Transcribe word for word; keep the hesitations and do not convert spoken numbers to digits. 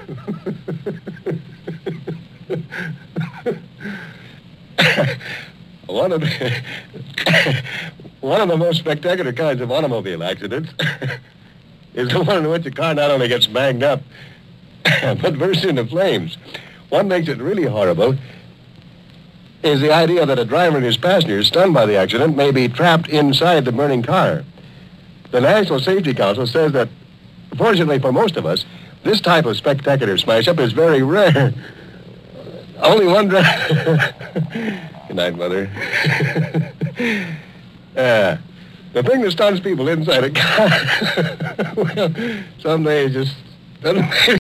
One of the one of the most spectacular kinds of automobile accidents is the one in which the car not only gets banged up, but bursts into flames. What makes it really horrible is the idea that a driver and his passengers, stunned by the accident, may be trapped inside the burning car. The National Safety Council says that, fortunately for most of us, this type of spectacular smash-up is very rare. Only one driver... Good night, Mother. uh, the thing that stuns people inside a car, well, some days just doesn't